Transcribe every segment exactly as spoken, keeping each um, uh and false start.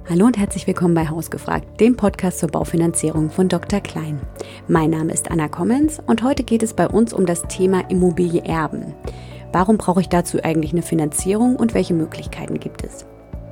Hallo und herzlich willkommen bei Hausgefragt, dem Podcast zur Baufinanzierung von Doktor Klein. Mein Name ist Anna Kommens und heute geht es bei uns um das Thema Immobilie erben. Warum brauche ich dazu eigentlich eine Finanzierung und welche Möglichkeiten gibt es?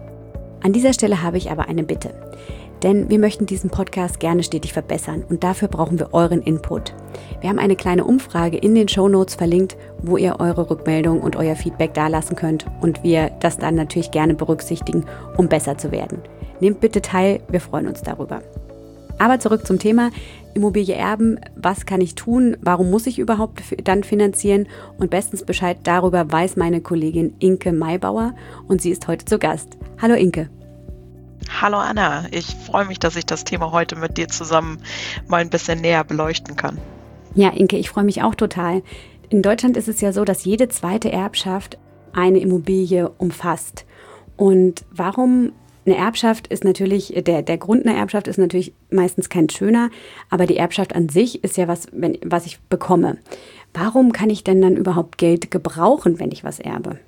An dieser Stelle habe ich aber eine Bitte, denn wir möchten diesen Podcast gerne stetig verbessern und dafür brauchen wir euren Input. Wir haben eine kleine Umfrage in den Shownotes verlinkt, wo ihr eure Rückmeldung und euer Feedback dalassen könnt und wir das dann natürlich gerne berücksichtigen, um besser zu werden. Nehmt bitte teil, wir freuen uns darüber. Aber zurück zum Thema Immobilie erben. Was kann ich tun? Warum muss ich überhaupt dann finanzieren? Und bestens Bescheid darüber weiß meine Kollegin Inke Maybauer und sie ist heute zu Gast. Hallo Inke. Hallo Anna, ich freue mich, dass ich das Thema heute mit dir zusammen mal ein bisschen näher beleuchten kann. Ja, Inke, ich freue mich auch total. In Deutschland ist es ja so, dass jede zweite Erbschaft eine Immobilie umfasst. Und warum? Eine Erbschaft ist natürlich, der, der Grund einer Erbschaft ist natürlich meistens kein schöner, aber die Erbschaft an sich ist ja was, wenn, was ich bekomme. Warum kann ich denn dann überhaupt Geld gebrauchen, wenn ich was erbe?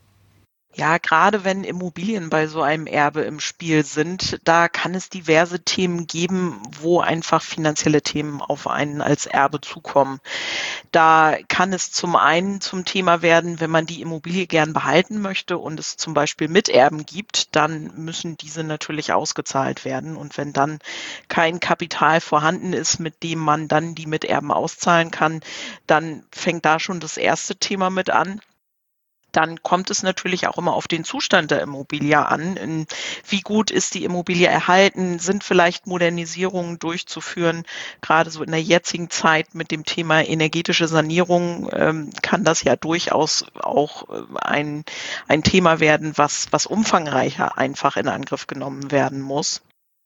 Ja, gerade wenn Immobilien bei so einem Erbe im Spiel sind, da kann es diverse Themen geben, wo einfach finanzielle Themen auf einen als Erbe zukommen. Da kann es zum einen zum Thema werden, wenn man die Immobilie gern behalten möchte und es zum Beispiel Miterben gibt, dann müssen diese natürlich ausgezahlt werden. Und wenn dann kein Kapital vorhanden ist, mit dem man dann die Miterben auszahlen kann, dann fängt da schon das erste Thema mit an. Dann kommt es natürlich auch immer auf den Zustand der Immobilie an. In wie gut ist die Immobilie erhalten? Sind vielleicht Modernisierungen durchzuführen? Gerade so in der jetzigen Zeit mit dem Thema energetische Sanierung ähm, kann das ja durchaus auch äh, ein, ein Thema werden, was, was umfangreicher einfach in Angriff genommen werden muss.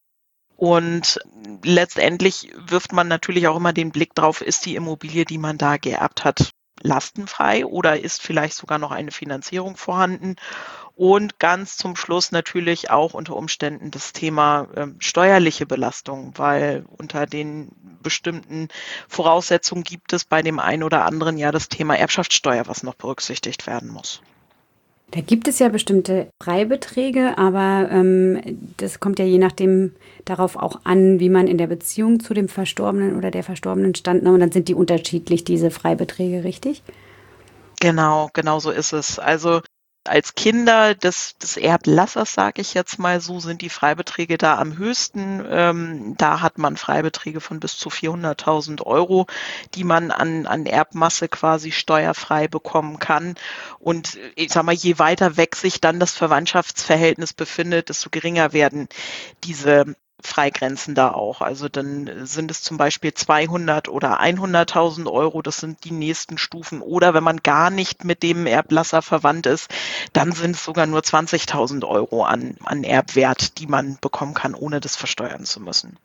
Und letztendlich wirft man natürlich auch immer den Blick drauf, ist die Immobilie, die man da geerbt hat, lastenfrei oder ist vielleicht sogar noch eine Finanzierung vorhanden? Und ganz zum Schluss natürlich auch unter Umständen das Thema äh, steuerliche Belastung, weil unter den bestimmten Voraussetzungen gibt es bei dem einen oder anderen ja das Thema Erbschaftssteuer, was noch berücksichtigt werden muss. Da gibt es ja bestimmte Freibeträge, aber ähm, das kommt ja je nachdem darauf auch an, wie man in der Beziehung zu dem Verstorbenen oder der Verstorbenen stand. Und dann sind die unterschiedlich, diese Freibeträge, richtig? Genau, genau so ist es. Also als Kinder des, des Erblassers, sage ich jetzt mal so, sind die Freibeträge da am höchsten. Ähm, da hat man Freibeträge von bis zu vierhunderttausend Euro, die man an, an Erbmasse quasi steuerfrei bekommen kann. Und ich sag mal, je weiter weg sich dann das Verwandtschaftsverhältnis befindet, desto geringer werden diese Freigrenzen da auch. Also dann sind es zum Beispiel zweihundert oder hunderttausend Euro, das sind die nächsten Stufen. Oder wenn man gar nicht mit dem Erblasser verwandt ist, dann sind es sogar nur zwanzigtausend Euro an, an Erbwert, die man bekommen kann, ohne das versteuern zu müssen.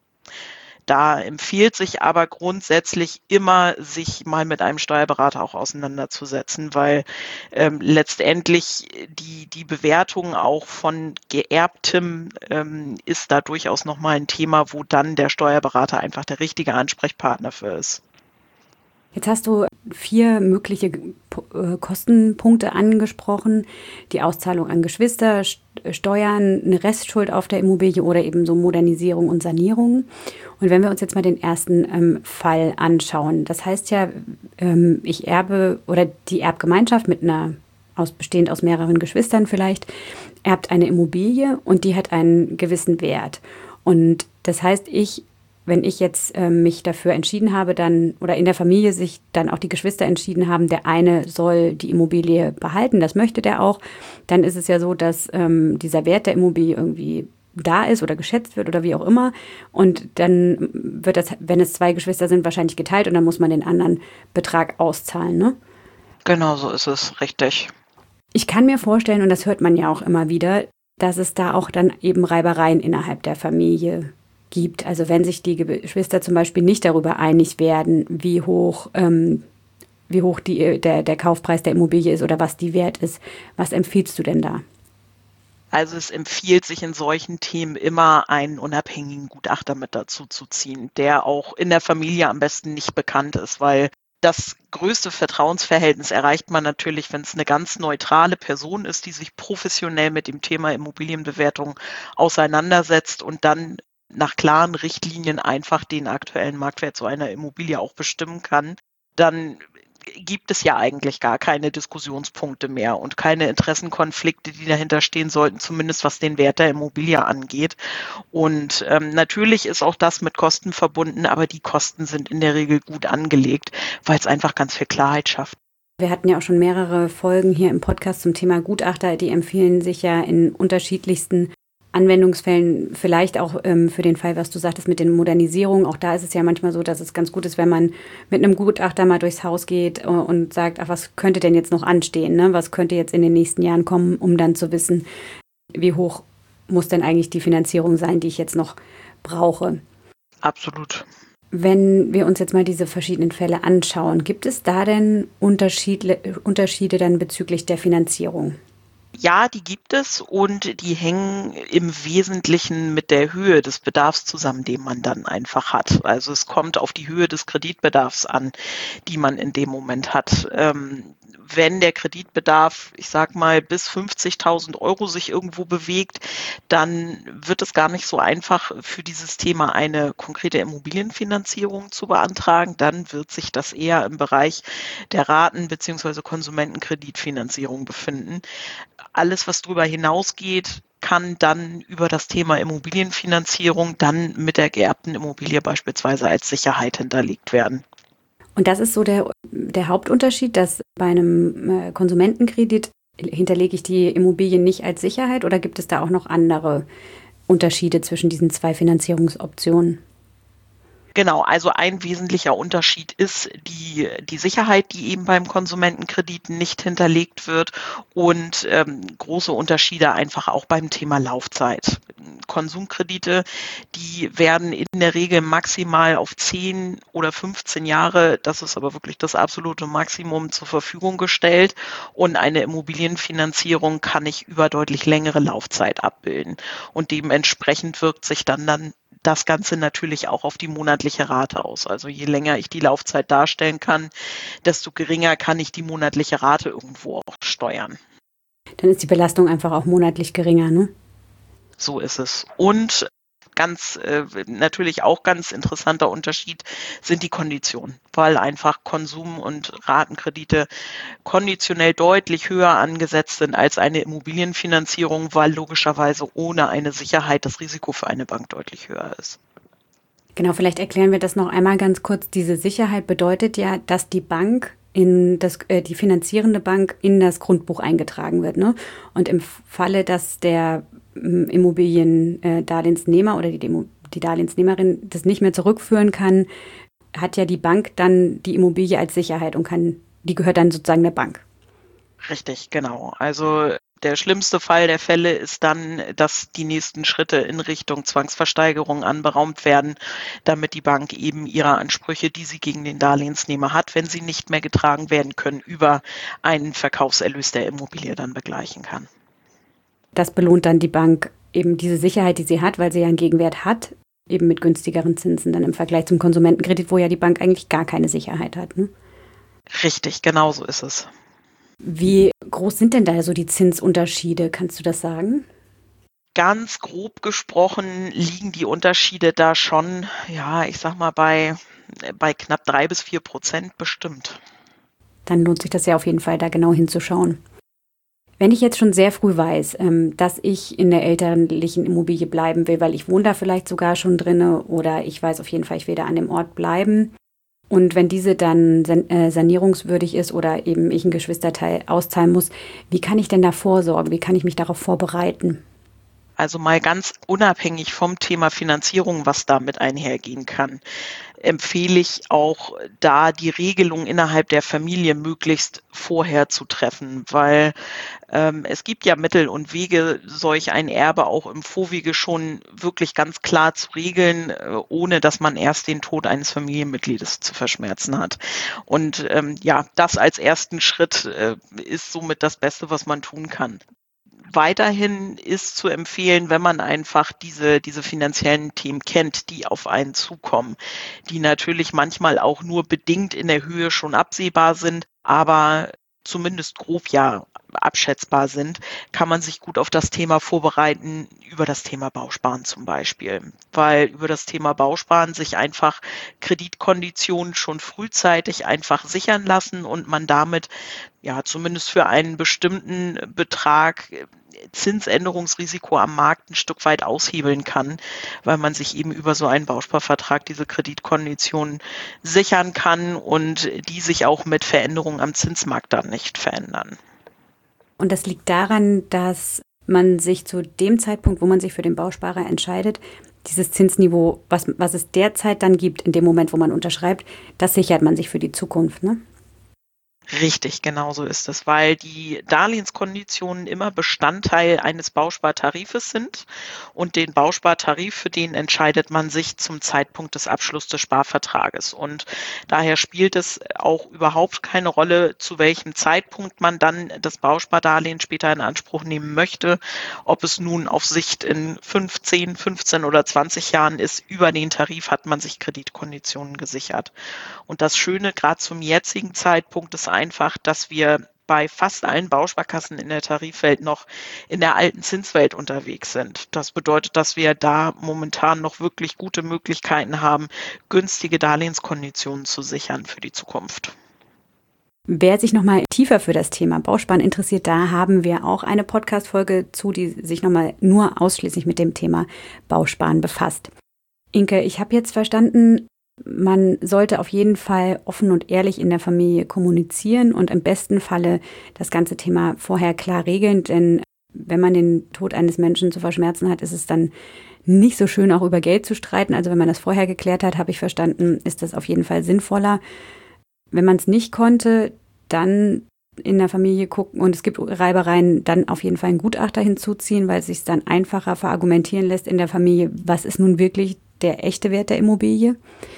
Da empfiehlt sich aber grundsätzlich immer, sich mal mit einem Steuerberater auch auseinanderzusetzen, weil ähm, letztendlich die, die Bewertung auch von Geerbtem ähm, ist da durchaus nochmal ein Thema, wo dann der Steuerberater einfach der richtige Ansprechpartner für ist. Jetzt hast du vier mögliche äh, Kostenpunkte angesprochen. Die Auszahlung an Geschwister, Steuern, eine Restschuld auf der Immobilie oder eben so Modernisierung und Sanierung. Und wenn wir uns jetzt mal den ersten ähm, Fall anschauen, das heißt ja, ähm, ich erbe oder die Erbgemeinschaft mit einer, aus, bestehend aus mehreren Geschwistern vielleicht, erbt eine Immobilie und die hat einen gewissen Wert. Und das heißt, ich Wenn ich jetzt äh, mich dafür entschieden habe, dann oder in der Familie sich dann auch die Geschwister entschieden haben, der eine soll die Immobilie behalten, das möchte der auch, dann ist es ja so, dass ähm, dieser Wert der Immobilie irgendwie da ist oder geschätzt wird oder wie auch immer. Und dann wird das, wenn es zwei Geschwister sind, wahrscheinlich geteilt und dann muss man den anderen Betrag auszahlen, ne? Genau, so ist es, richtig. Ich kann mir vorstellen, und das hört man ja auch immer wieder, dass es da auch dann eben Reibereien innerhalb der Familie gibt. Also wenn sich die Geschwister zum Beispiel nicht darüber einig werden, wie hoch, ähm, wie hoch die, der, der Kaufpreis der Immobilie ist oder was die wert ist. Was empfiehlst du denn da? Also es empfiehlt sich in solchen Themen immer einen unabhängigen Gutachter mit dazu zu ziehen, der auch in der Familie am besten nicht bekannt ist, weil Das größte Vertrauensverhältnis erreicht man natürlich, wenn es eine ganz neutrale Person ist, die sich professionell mit dem Thema Immobilienbewertung auseinandersetzt und dann nach klaren Richtlinien einfach den aktuellen Marktwert so einer Immobilie auch bestimmen kann. Dann gibt es ja eigentlich gar keine Diskussionspunkte mehr und keine Interessenkonflikte, die dahinter stehen sollten, zumindest was den Wert der Immobilie angeht. Und ähm, natürlich ist auch das mit Kosten verbunden, aber die Kosten sind in der Regel gut angelegt, weil es einfach ganz viel Klarheit schafft. Wir hatten ja auch schon mehrere Folgen hier im Podcast zum Thema Gutachter, die empfehlen sich ja in unterschiedlichsten Anwendungsfällen, vielleicht auch ähm, für den Fall, was du sagtest mit den Modernisierungen. Auch da ist es ja manchmal so, dass es ganz gut ist, wenn man mit einem Gutachter mal durchs Haus geht und sagt, ach, was könnte denn jetzt noch anstehen, ne? Was könnte jetzt in den nächsten Jahren kommen, um dann zu wissen, wie hoch muss denn eigentlich die Finanzierung sein, die ich jetzt noch brauche. Absolut. Wenn wir uns jetzt mal diese verschiedenen Fälle anschauen, gibt es da denn Unterschiede, Unterschiede dann bezüglich der Finanzierung? Ja, die gibt es und die hängen im Wesentlichen mit der Höhe des Bedarfs zusammen, den man dann einfach hat. Also es kommt auf die Höhe des Kreditbedarfs an, die man in dem Moment hat. Ähm, wenn der Kreditbedarf, ich sag mal, bis fünfzigtausend Euro sich irgendwo bewegt, dann wird es gar nicht so einfach für dieses Thema eine konkrete Immobilienfinanzierung zu beantragen. Dann wird sich das eher im Bereich der Raten- bzw. Konsumentenkreditfinanzierung befinden. Alles, was darüber hinausgeht, kann dann über das Thema Immobilienfinanzierung dann mit der geerbten Immobilie beispielsweise als Sicherheit hinterlegt werden. Und das ist so der, der Hauptunterschied, dass bei einem äh, Konsumentenkredit hinterlege ich die Immobilie nicht als Sicherheit oder gibt es da auch noch andere Unterschiede zwischen diesen zwei Finanzierungsoptionen? Genau, also ein wesentlicher Unterschied ist die, die Sicherheit, die eben beim Konsumentenkredit nicht hinterlegt wird und ähm, große Unterschiede einfach auch beim Thema Laufzeit. Konsumkredite, die werden in der Regel maximal auf zehn oder fünfzehn Jahre, das ist aber wirklich das absolute Maximum, zur Verfügung gestellt und eine Immobilienfinanzierung kann ich über deutlich längere Laufzeit abbilden und dementsprechend wirkt sich dann dann das Ganze natürlich auch auf die monatliche Rate aus. Also je länger ich die Laufzeit darstellen kann, desto geringer kann ich die monatliche Rate irgendwo auch steuern. Dann ist die Belastung einfach auch monatlich geringer, ne? So ist es. Und ganz äh, natürlich auch ganz interessanter Unterschied sind die Konditionen, weil einfach Konsum- und Ratenkredite konditionell deutlich höher angesetzt sind als eine Immobilienfinanzierung, weil logischerweise ohne eine Sicherheit das Risiko für eine Bank deutlich höher ist. Genau, vielleicht erklären wir das noch einmal ganz kurz. Diese Sicherheit bedeutet ja, dass die Bank in das, äh, die finanzierende Bank in das Grundbuch eingetragen wird, ne? Und im Falle, dass der ähm, Immobiliendarlehensnehmer oder die, Demo, die Darlehensnehmerin das nicht mehr zurückführen kann, hat ja die Bank dann die Immobilie als Sicherheit und kann, die gehört dann sozusagen der Bank. Richtig, genau. Also der schlimmste Fall der Fälle ist dann, dass die nächsten Schritte in Richtung Zwangsversteigerung anberaumt werden, damit die Bank eben ihre Ansprüche, die sie gegen den Darlehensnehmer hat, wenn sie nicht mehr getragen werden können, über einen Verkaufserlös der Immobilie dann begleichen kann. Das belohnt dann die Bank eben diese Sicherheit, die sie hat, weil sie ja einen Gegenwert hat, eben mit günstigeren Zinsen dann im Vergleich zum Konsumentenkredit, wo ja die Bank eigentlich gar keine Sicherheit hat, ne? Richtig, genau so ist es. Wie groß sind denn da so die Zinsunterschiede? Kannst du das sagen? Ganz grob gesprochen liegen die Unterschiede da schon, ja, ich sag mal, bei, bei knapp drei bis vier Prozent bestimmt. Dann lohnt sich das ja auf jeden Fall, da genau hinzuschauen. Wenn ich jetzt schon sehr früh weiß, dass ich in der elterlichen Immobilie bleiben will, weil ich wohne da vielleicht sogar schon drinne oder ich weiß auf jeden Fall, ich will da an dem Ort bleiben, und wenn diese dann sanierungswürdig ist oder eben ich einen Geschwisterteil auszahlen muss, wie kann ich denn da vorsorgen? Wie kann ich mich darauf vorbereiten? Also mal ganz unabhängig vom Thema Finanzierung, was damit einhergehen kann, empfehle ich auch da die Regelung innerhalb der Familie möglichst vorher zu treffen, weil ähm, es gibt ja Mittel und Wege, solch ein Erbe auch im Vorwege schon wirklich ganz klar zu regeln, äh, ohne dass man erst den Tod eines Familienmitgliedes zu verschmerzen hat. Und ähm, ja, das als ersten Schritt äh, ist somit das Beste, was man tun kann. Weiterhin ist zu empfehlen, wenn man einfach diese, diese finanziellen Themen kennt, die auf einen zukommen, die natürlich manchmal auch nur bedingt in der Höhe schon absehbar sind, aber zumindest grob ja abschätzbar sind, kann man sich gut auf das Thema vorbereiten, über das Thema Bausparen zum Beispiel. Weil über das Thema Bausparen sich einfach Kreditkonditionen schon frühzeitig einfach sichern lassen und man damit ja zumindest für einen bestimmten Betrag Zinsänderungsrisiko am Markt ein Stück weit aushebeln kann, weil man sich eben über so einen Bausparvertrag diese Kreditkonditionen sichern kann und die sich auch mit Veränderungen am Zinsmarkt dann nicht verändern. Und das liegt daran, dass man sich zu dem Zeitpunkt, wo man sich für den Bausparer entscheidet, dieses Zinsniveau, was, was es derzeit dann gibt, in dem Moment, wo man unterschreibt, das sichert man sich für die Zukunft, ne? Richtig, genau so ist es, weil die Darlehenskonditionen immer Bestandteil eines Bauspartarifes sind und den Bauspartarif, für den entscheidet man sich zum Zeitpunkt des Abschlusses des Sparvertrages. Und daher spielt es auch überhaupt keine Rolle, zu welchem Zeitpunkt man dann das Bauspardarlehen später in Anspruch nehmen möchte, ob es nun auf Sicht in fünfzehn, fünfzehn oder zwanzig Jahren ist. Über den Tarif hat man sich Kreditkonditionen gesichert. Und das Schöne gerade zum jetzigen Zeitpunkt ist einfach, dass wir bei fast allen Bausparkassen in der Tarifwelt noch in der alten Zinswelt unterwegs sind. Das bedeutet, dass wir da momentan noch wirklich gute Möglichkeiten haben, günstige Darlehenskonditionen zu sichern für die Zukunft. Wer sich nochmal tiefer für das Thema Bausparen interessiert, da haben wir auch eine Podcast-Folge zu, die sich nochmal nur ausschließlich mit dem Thema Bausparen befasst. Inke, ich habe jetzt verstanden, man sollte auf jeden Fall offen und ehrlich in der Familie kommunizieren und im besten Falle das ganze Thema vorher klar regeln, denn wenn man den Tod eines Menschen zu verschmerzen hat, ist es dann nicht so schön, auch über Geld zu streiten. Also wenn man das vorher geklärt hat, habe ich verstanden, ist das auf jeden Fall sinnvoller. Wenn man es nicht konnte, dann in der Familie gucken und es gibt Reibereien, dann auf jeden Fall einen Gutachter hinzuziehen, weil es sich dann einfacher verargumentieren lässt in der Familie, was ist nun wirklich der echte Wert der Immobilie.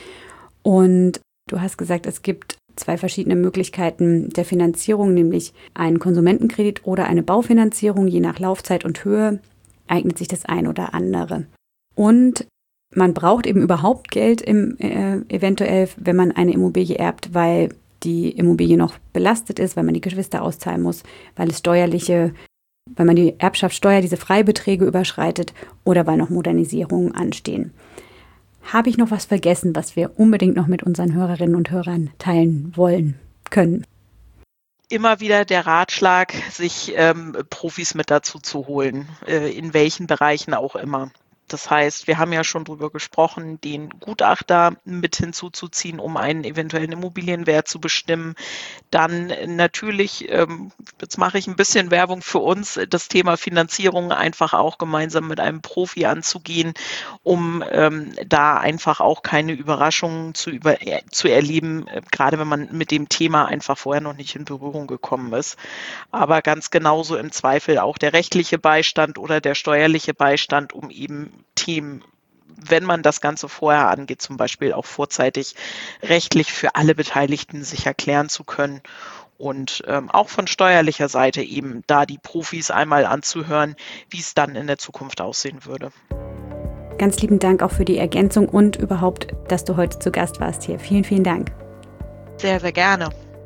Und du hast gesagt, es gibt zwei verschiedene Möglichkeiten der Finanzierung, nämlich einen Konsumentenkredit oder eine Baufinanzierung. Je nach Laufzeit und Höhe eignet sich das ein oder andere. Und man braucht eben überhaupt Geld im, äh, eventuell, wenn man eine Immobilie erbt, weil die Immobilie noch belastet ist, weil man die Geschwister auszahlen muss, weil es steuerliche, weil man die Erbschaftssteuer, diese Freibeträge überschreitet oder weil noch Modernisierungen anstehen. Habe ich noch was vergessen, was wir unbedingt noch mit unseren Hörerinnen und Hörern teilen wollen können? Immer wieder der Ratschlag, sich ähm, Profis mit dazu zu holen, äh, in welchen Bereichen auch immer. Das heißt, wir haben ja schon drüber gesprochen, den Gutachter mit hinzuzuziehen, um einen eventuellen Immobilienwert zu bestimmen. Dann natürlich, ähm, jetzt mache ich ein bisschen Werbung für uns, das Thema Finanzierung einfach auch gemeinsam mit einem Profi anzugehen, um ähm, da einfach auch keine Überraschungen zu, über, äh, zu erleben, äh, gerade wenn man mit dem Thema einfach vorher noch nicht in Berührung gekommen ist. Aber ganz genauso im Zweifel auch der rechtliche Beistand oder der steuerliche Beistand, um eben Themen, wenn man das Ganze vorher angeht, zum Beispiel auch vorzeitig rechtlich für alle Beteiligten sich erklären zu können und ähm, auch von steuerlicher Seite eben da die Profis einmal anzuhören, wie es dann in der Zukunft aussehen würde. Ganz lieben Dank auch für die Ergänzung und überhaupt, dass du heute zu Gast warst hier. Vielen, vielen Dank. Sehr, sehr gerne.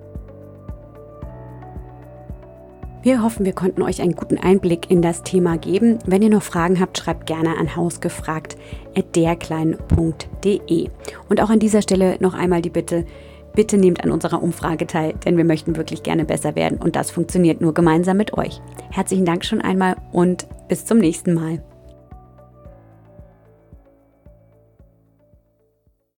Wir hoffen, wir konnten euch einen guten Einblick in das Thema geben. Wenn ihr noch Fragen habt, schreibt gerne an hausgefragt at derklein punkt de. Und auch an dieser Stelle noch einmal die Bitte, bitte nehmt an unserer Umfrage teil, denn wir möchten wirklich gerne besser werden und das funktioniert nur gemeinsam mit euch. Herzlichen Dank schon einmal und bis zum nächsten Mal.